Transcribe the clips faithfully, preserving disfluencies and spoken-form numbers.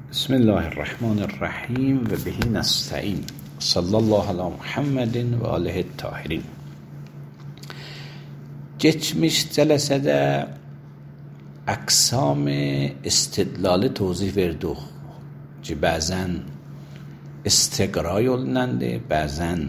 بسم الله الرحمن الرحیم و به نستعین. صلی الله علی Muhammed və alihi tahirin. Geçmiş cəlsədə əqsam istidlalı توضیح verdik ki, bəzən istiqra yolundandır, bəzən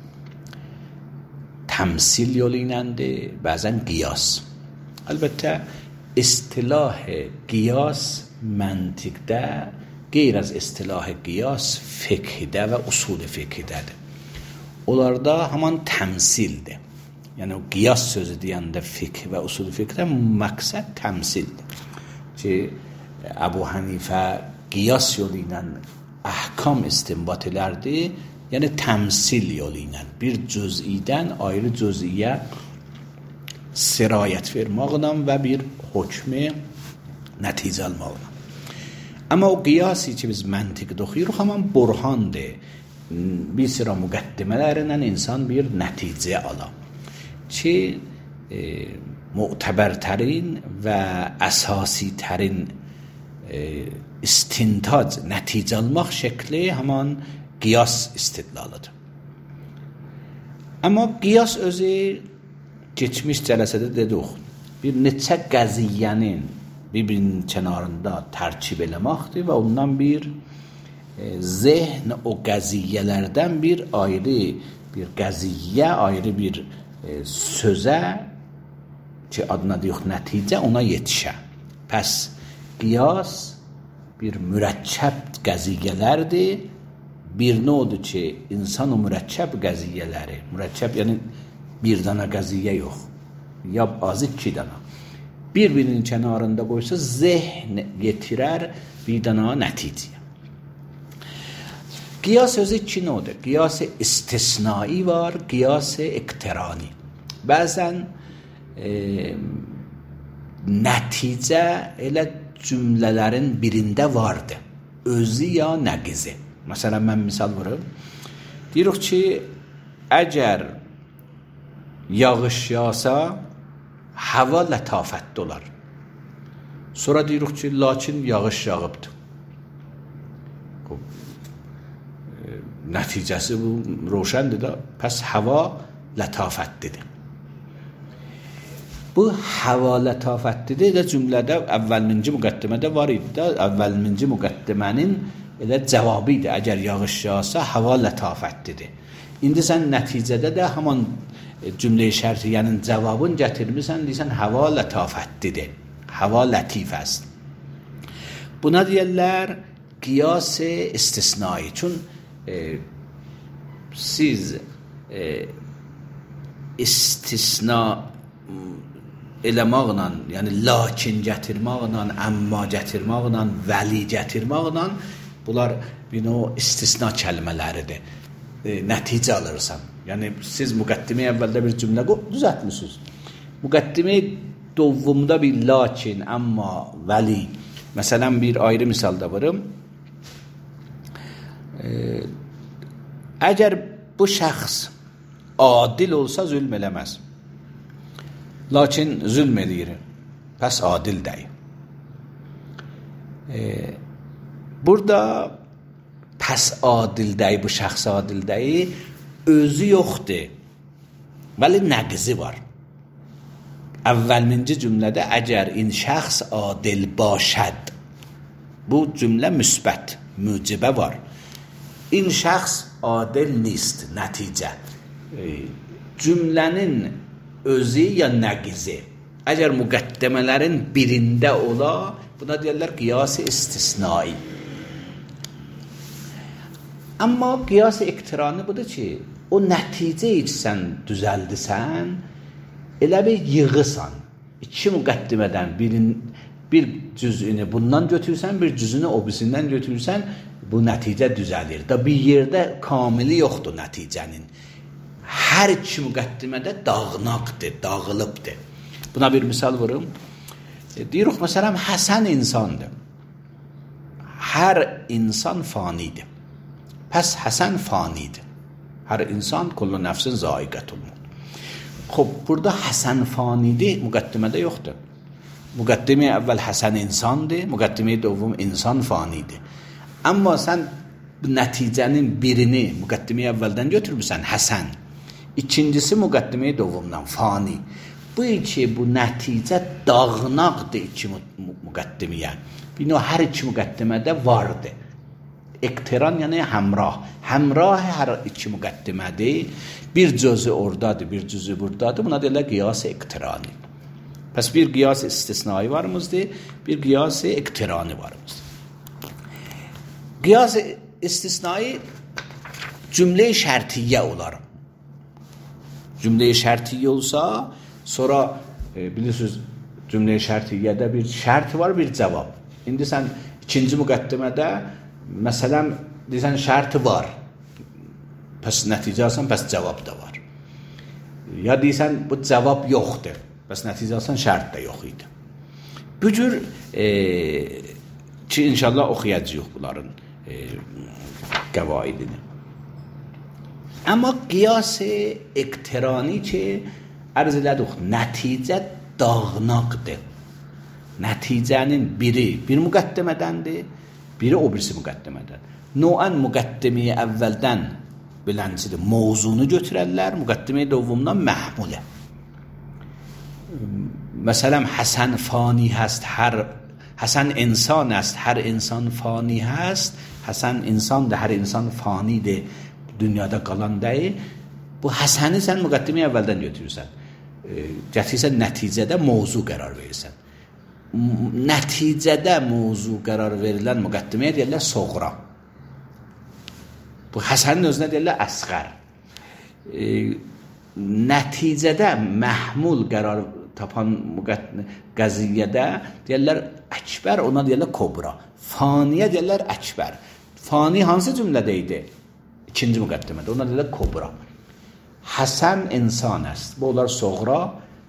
təmsil yolundandır, bəzən qiyas. Əlbəttə istilah qiyas məntiqdə qeyr az istilah qiyas fiqhdə və usul fiqhdədir. Onlarda haman təmsildir. Yəni o qiyas sözü deyəndə fiqh və usul fiqhdə məqsəd təmsildir. Ki Əbu Hənifə qiyas yolu ilə əhkam istinbat edərdi. Yəni təmsil yolu ilə bir cüz'idən ayrı cüz'iyə sirayət verməklə və bir hökmü nəticə almaqla. Amma o qiyasi ki biz məntiqdə oxuyuruq, haman burhandır. Bir sıra müqəddimələrlə insan bir nəticə alar. Ki e, mu'təbərtərin və əsasitərin e, istintac, nəticə almaq şəkli haman qiyas istidlalıdır. Amma qiyas özü geçmiş cəlsədə dedik, bir neçə qəziyyənin bir-birinin kənarında tərkib eləməkdir və ondan bir e, zehn o qəziyyələrdən bir ayrı bir qəziyyə, ayrı bir e, sözə ki adına deyək nəticə ona yetişə. Pəs qiyas bir mürəkkəb qəziyyələrdir. Bir nə odur ki insan o mürəkkəb qəziyyələri, mürəkkəb yəni bir dana qəziyyə yox, ya azı iki dana. Bir-birinin kənarında qoysa zehn yetirər bir dana nəticəyə. Qiyas özü iki nədir? Qiyas istisnai var, qiyas iqtirani. Bəzən e, nəticə elə cümlələrin birində vardır. Özü ya nəqizi. Məsələn, mən misal vurum. Deyirik ki, əgər yağış yağsa, hava lətafətli olar. Sonra deyirik ki, lakin yağış yağıbdır. E, nəticəsi bu roşəndir da, pəs hava lətafətlidir. Bu hava lətafətlidir də cümlədə əvvəlinci müqəddimədə var idi da, əvvəlinci müqəddimənin elə cavabı idi. Əgər yağış yağsa, hava lətafətlidir. İndi sən nəticədə də haman cümlə-i şərtiyyənin cavabını gətirmirsən, deyirsən, hava lətafətlidir. Hava lətif است. Buna deyərlər qiyas istisnai. Çün e, siz e, istisna eləməklə, yəni lakin gətirməklə, əmma gətirməklə, vəli gətirməklə, bunlar bir o istisna kəlmələridir. E, nəticə alırsan. Yəni siz müqəddimə əvvəldə bir cümlə düzəltmisiniz. Müqəddimə dovvumda bir lakin, əmma, vəli. Məsələn, bir ayrı misalda varım. E, əgər bu şəxs adil olsa zülm eləməz. Lakin zülm edir. Pəs adil deyil. E, burada pəs adil deyil, bu şəxs adil deyil. Özü yoxdur. Vəli nəqizi var. Əvvəlminci cümlədə əgər in şəxs adil başəd. Bu cümlə müsbət, mücibə var. İn şəxs adil nist, nəticə. E, cümlənin özü ya nəqizi. Əgər müqəddimələrin birində ola, buna deyərlər qiyas-ı istisnai. Amma qiyas-ı iqtirani budur ki, o nəticəyi ki sən düzəldisən, elə bir yığısan. İki müqəddimədən birin, bir cüzünü bundan götürsən, bir cüzünü o birisindən götürsən, bu nəticə düzəlir. Da bir yerdə kamili yoxdur nəticənin. Hər iki müqəddimədə dağınaqdır, dağılıbdır. Buna bir misal vurum. E, deyirik, məsələn, həsən insandır. Hər insan fanidir. Pəs həsən fanidir. Hər insan kullu nəfsin zaiqətül maut. Xob, burada həsən fanidir, müqəddimədə yoxdur. Müqəddimə əvvəl həsən insandır, müqəddimə dövvüm insan fanidir. Amma sən nəticənin birini müqəddiməyə əvvəldən götürmüsən, həsən. İkincisi müqəddiməyə dovumdan, fani. Bu iki, bu nəticə dağınaqdır iki müqəddiməyə. Bir növ hər iki müqəddimədə vardır. İqtiran yəni həmrah. Həmrah hər iki müqəddimədir. Bir cüzü oradadır, bir cüzü buradadır. Buna deyirlər qiyas-ı iqtirani. Pəs bir qiyas-ı istisnai varımızdır, bir qiyas-ı iqtirani varımızdır. Qiyas-ı istisnai cümle-i şərtiyyə olar. Cümle-i şərtiyyə olsa, sonra e, bilirsiniz, cümle-i şərtiyyədə bir şərt var, bir cavab. İndi sən ikinci müqəddimədə məsələn, deyirsən, şərti var. Pəs nəticə alsan, pəs cavab da var. Ya deyirsən, bu cavab yoxdur. Pəs nəticə alsan, şərt də yox idi. Bu cür e, ki, inşallah oxuyacaq bunların e, qəvaidini. Amma qiyas-ı iqtirani ki, ərz elədik, nəticə dağınaqdır. Nəticənin biri bir müqəddimədəndir, biri o birisi müqəddimədən. Noən müqəddiməyə əvvəldən biləncidir, mövzunu götürərlər, müqəddiməyə dovumdan məhmulə. Məsələn, Həsən fani həst, hər Həsən insan است, hər insan fani həst, Həsən insandır, hər insan fanidir, dünyada qalan deyil. Bu Həsəni sən müqəddiməyə əvvəldən götürürsən. E, gətirsən nəticədə mövzu qərar verirsən. Nəticədə mövzu qərar verilən müqəddiməyə deyirlər soğra. Bu Həsənin özünə deyirlər əsğər. E, nəticədə məhmul qərar tapan qəziyyədə deyirlər əkbər, ona deyirlər kobra. Faniyə deyirlər əkbər. Fani hansı cümlədə idi? İkinci müqəddimədə. Ona deyirlər kobra. Həsən insan است. Bu olar soğra.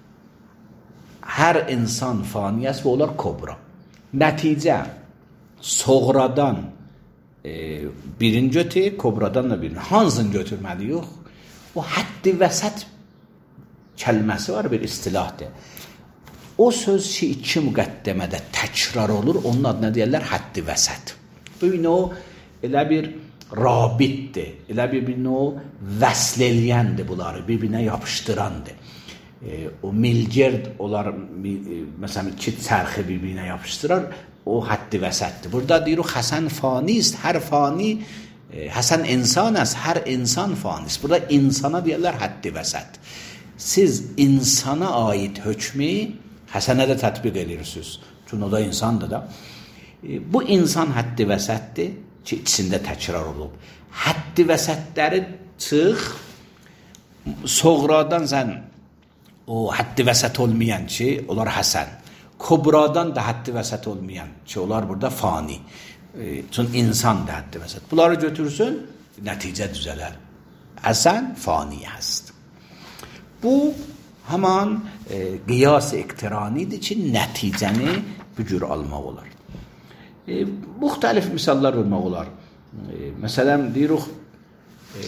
Hər insan fani است. Bu olar kobra. Nəticə soğradan e, birini götür, kobradan da birini. Hansını götürməli yox? O həddi vəsət kəlməsi var, bir istilahdır. O söz ki, iki müqəddimədə təkrar olur, onun adına deyərlər həddi vəsət. Bu o elə bir rabitdir, elə bir, bir o vəsl eləyəndir bunları, bir-birinə yapışdırandır. E, o milgerd olar, e, məsələn, iki çərxi bir-birinə yapışdırar, o həddi vəsətdir. Burada deyir, o Həsən fani ist, hər fani, e, Həsən insan است, hər insan fani ist. Burada insana deyərlər həddi vəsət. Siz insana aid hökmü Həsənə də tətbiq edirsiniz. Çünki o da insandır da. E, bu insan həddi vəsətdir ki, içində təkrar olub. Həddi vəsətləri çıx, soğradan sən o həddi vəsət olmayan ki, onlar Həsən. Kobradan da həddi vəsət olmayan ki, onlar burada fani. E, çünki insan da həddi vəsət. Bunları götürsün, nəticə düzələr. Həsən fani həst. Bu həman e, qiyas-ı iqtiranidir ki, nəticəni bu cür almaq olar. E, müxtəlif misallar vermək olar. E, məsələn, deyirik, e,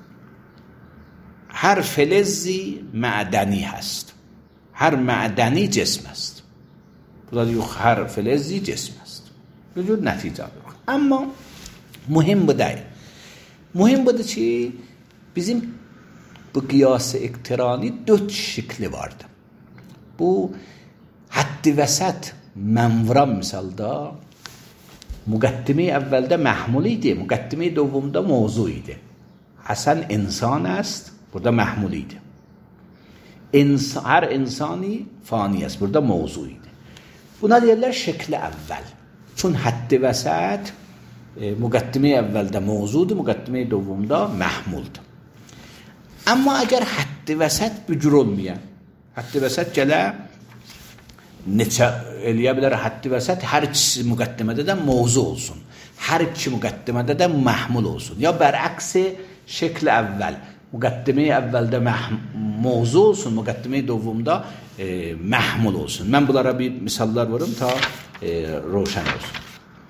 hər fəlezi mədəni həst. Hər mədəni cism həst. Bu da deyirik, hər fəlezi cism həst. Bu cür nəticə alırıq. Amma mühim bu deyil. Mühim budur ki, bizim bu qiyas-ı iqtirani dört şəkli vardı. Bu həddi vəsət mənvuran misalda müqəddimi əvvəldə məhmul idi, müqəddimi dovumda mövzu idi. Həsən insan است, burada məhmul idi. İnsan, hər insani fani است, burada mövzu idi. Buna deyirlər şəkli əvvəl. Çün həddi vəsət e, müqəddimi əvvəldə mövzudur, müqəddimi dovumda məhmuldur. Amma əgər həddi vəsət bücür olmayan, həddi vəsət gələ neçə eləyə bilər, həddi vəsət hər ikisi müqəddimədə də mövzu olsun, hər iki müqəddimədə də məhmul olsun. Ya bərəqsi şəkli əvvəl, müqəddimi əvvəldə mövzu olsun, müqəddimi dovumda e, məhmul olsun. Mən bunlara bir misallar verim ta e, roşan olsun.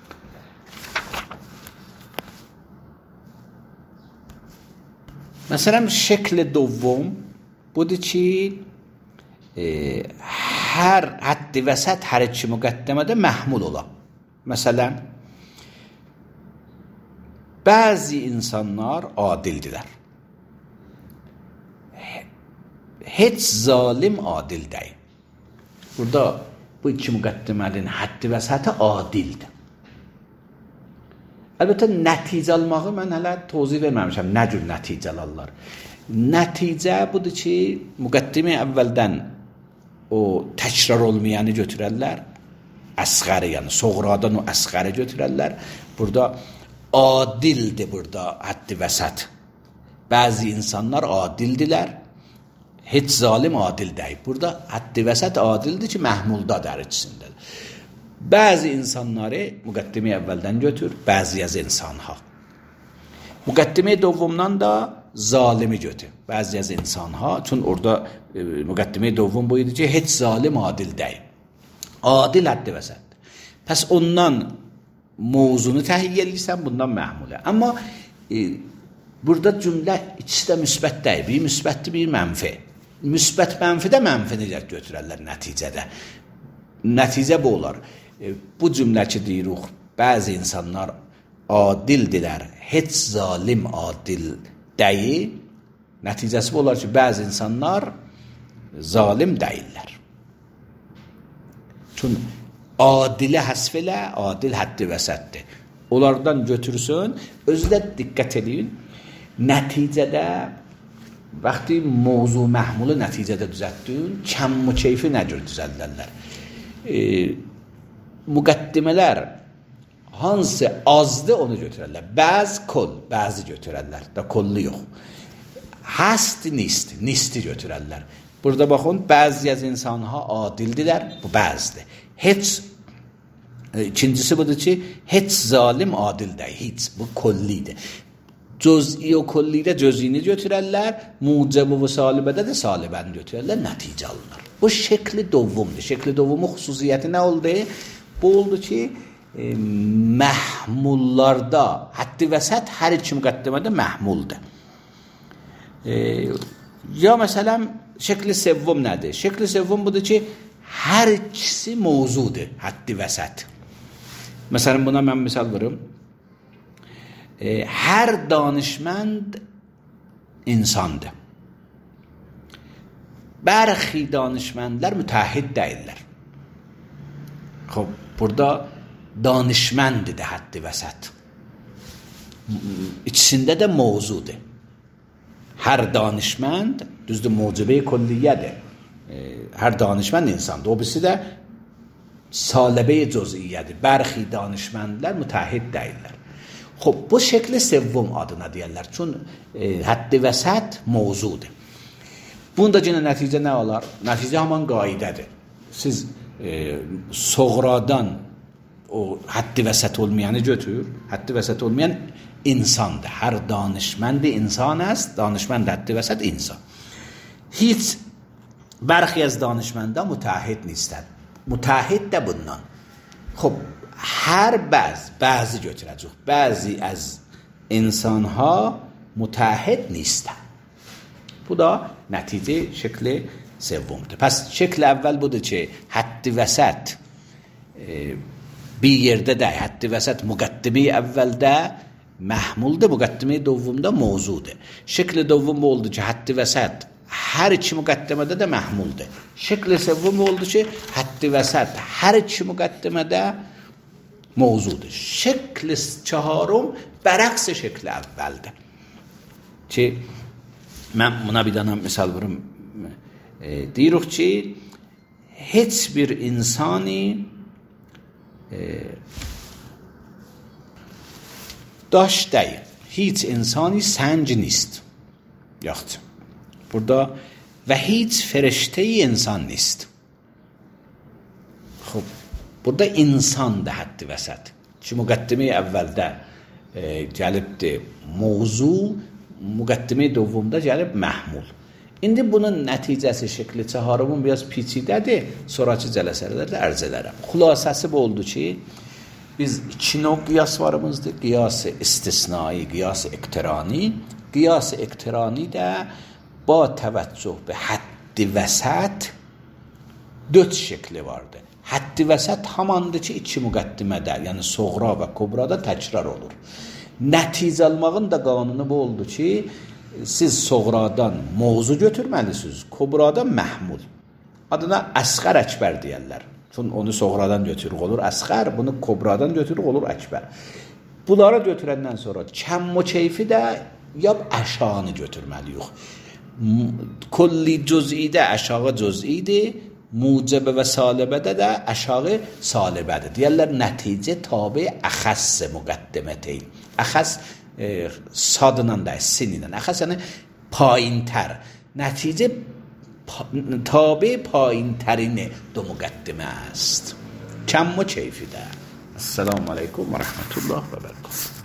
Məsələn, şəkli dovum budur ki, e, hər həddi vəsət hər iki müqəddəmədə məhmul ola. Məsələn, Bəzi insanlar adildirlər. Heç zalim adil deyil. Burada bu iki müqəddimənin həddi vəsəti adildir. Əlbəttə nəticə almağı mən hələ tozih verməmişəm. Nə cür nəticə alırlar? Nəticə budur ki, müqəddimə əvvəldən o təkrar olmayanı götürərlər. Əsğəri, yəni soğradan o əsğəri götürərlər. Burada adildir burada həddi vəsət. Bəzi insanlar adildirlər. Heç zalim adil deyil. Burada həddi vəsət adildir ki, məhmulda dərəcəsindədir. Bəzi insanları müqəddimə əvvəldən götür, bəzi az insanha. Müqəddimə dovvumdan da zalimi götür, bəzi az insanha. Çünki orada e, müqəddimə dovvum bu idi ki, heç zalim adil deyil. Adil həddi vəsətdir. Pəs ondan mövzunu təhiyyə edirsən, bundan məhmulə. Amma e, burada cümlə ikisi də müsbət deyil. Bir müsbətdir, bir mənfi. Müsbət mənfidə mənfini götürərlər nəticədə. Nəticə bu olar. E, bu cümlə ki deyirik, bəzi insanlar adildirlər, heç zalim adil deyil. Nəticəsi bu olar ki, bəzi insanlar zalim deyillər. Çünki adilə həsf elə, adil həddi vəsətdir. Onlardan götürsün, özü də diqqət edin, nəticədə vaxtı mövzu məhmulu nəticədə düzəltdin, kəmm-i keyfi nə cür düzəldirlər? E, müqəddimələr hansı azdır onu götürərlər. Bəzi kol, bəzi götürərlər. Da kollu yox. Hast nist, nisti götürərlər. Burada baxın, bəzi az insanha adildirlər, bu bəzidir. Heç e, ikincisi budur ki, heç zalim adil deyil, heç. Bu kollidir. Cüz'i o kollidə cüz'ini götürərlər, mucəb və salibədə də salibəni götürərlər, nəticə alınır. Bu şəkli dovvumdur. Şəkli dovumun xüsusiyyəti nə oldu? Bu oldu ki, e, məhmullarda, həddi vəsət hər iki müqəddimədə məhmuldur. E, ya məsələn, şəkli sevvum nədir? Şəkli sevvum budur ki, hər ikisi mövzudur, həddi vəsət. Məsələn, buna mən misal verim. E, hər danışmənd insandır. Bərxi danışməndlər mütəhhid deyirlər. Xob, burada danışməndir də həddi vəsət. İçisində də mövzudur. Hər danışmənd, düzdür, mucibə-i külliyyədir. E, hər danışmənd insandır. O birisi də saləbə-i cüz'iyyədir. Bərxi danışməndlər mütəhhid deyirlər. Xob, bu şəkli sevvum adına deyərlər. Çün e, həddi vəsət mövzudur. Bunda yenə nəticə nə olar? Nəticə haman qaidədir. Siz e, soğradan o həddi vəsət olmayanı götür. Həddi vəsət olmayan insandır. Hər danışməndi insan است. Danışmənd həddi vəsət insan. Heç bərxi az danışməndə mütəhhid nistədir. Mütəhhid də bundan. Xob, hər bəz, bəzi götürəcək. Bəzi az insanha mütəhhid nistən. Bu da nəticə şəkli sevvumdur. Pəs şəkli əvvəl budur ki, həddi vəsət e, bir yerdə də, həddi vəsət müqəddimi əvvəldə məhmuldur, müqəddimi dovvumda mövzudur. Şəkli dovvum oldu ki, həddi vəsət hər iki müqəddimədə də məhmuldur. Şəkli sevvum oldu ki, həddi vəsət hər iki müqəddimədə mövzudur. Şəkli çaharım bərəqs şəkli əvvəldir. Ki, mən buna bir dana misal verim. E, deyirik ki, heç bir insani e, daş deyil. Heç insani sənc nist. Yoxdur. Burada və heç feriştəyi insan nist. Xob, burada insandır həddi vəsət. Ki, müqəddimi əvvəldə e, gəlibdir mövzu, müqəddimi dovvumda gəlib məhmul. İndi bunun nəticəsi şəkli çaharımın biraz piçidədir, sonraki cələsələrdə ərz edərəm. Xülasəsi bu oldu ki, biz iki növ qiyas varımızdır. Qiyas-ı istisnai, qiyas-ı iqtirani. Qiyas-ı iqtirani də ba təvəccüh be həddi vəsət dörd şəkli vardır. Həddi vəsət hamandır ki, iki müqəddimədə, yəni soğra və kubrada təkrar olur. Nəticə almağın da qanunu bu oldu ki, siz soğradan mövzu götürməlisiniz, kubradan məhmul. Adına əsğər əkbər deyərlər. Çünki onu soğradan götürük olur əsğər, bunu kubradan götürük olur əkbər. Bunları götürəndən sonra kəmm və keyfi də ya əşağını götürməliyik. Kulli cüz'idə əşağı cüz'idir, mucəbə və salibədə də əşağı salibədir. Deyərlər nəticə tabi əxəs müqəddiməteyn. Əxəs e, sadla da, sinlə. Əxəs yəni payintər. Nəticə pa, tabi payintərini do müqəddimə است. کم و کیفی ده. السلام علیکم و رحمت الله و برکاته.